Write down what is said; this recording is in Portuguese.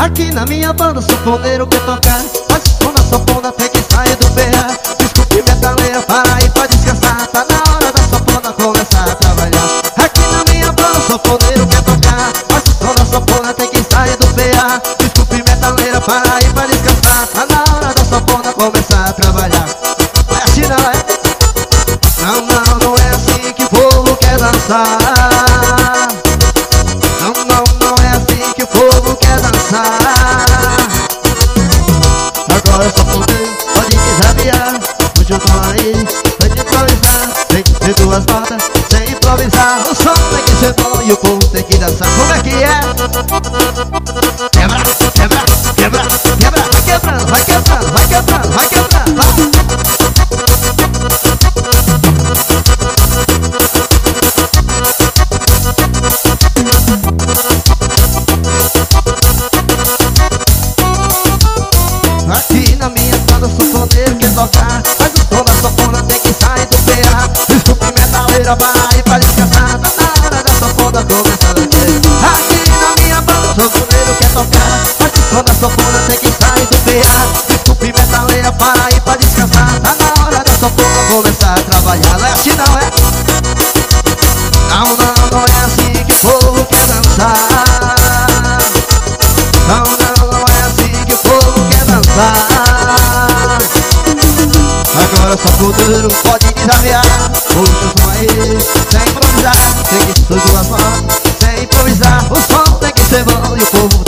Aqui na minha banda o sanfoneiro quer tocar, mas o som da sanfona tem que sair do PA. Desculpe metaleira, para aí pra descansar, tá na hora da sanfona começar a trabalhar. Aqui na minha banda o sanfoneiro quer tocar, mas o som da sanfona tem que sair do PA. Desculpe metaleira, para aí pra descansar, tá na hora da sanfona começar a trabalhar. Não é assim não, é? Não, não, não é assim que o povo quer dançar. Não, não, não é assim que o povo quer dançar. Agora só poder, pode desafiar. Hoje eu tô aí, vai te improvisar. Tem que ter duas notas, sem improvisar. O som tem que ser bom e o povo tem que dançar. Como é que é? Quebra, quebra, quebra, quebra. Vai quebrando, vai quebrando, vai quebrando, vai quebrando, vai. Aqui na minha banda o sanfoneiro quer tocar, mas o som da sanfona tem que sair do PA. Desculpe metaleira, vai aí pra descansar, tá na hora da sanfona começar a ter. Aqui na minha banda o sanfoneiro quer tocar, mas o som da sanfona tem que sair do PA. Desculpe metaleira, para aí pra descansar, tá na hora da sanfona começar a trabalhar. Não é assim não, é? Não, não, não é assim que o povo quer dançar. Não, não, não é assim que o povo quer dançar. Agora só poder pode desafiar. Hoje eu tô aí, sem improvisar. Tem que ser duas mãos, sem improvisar. O som tem que ser bom e o povo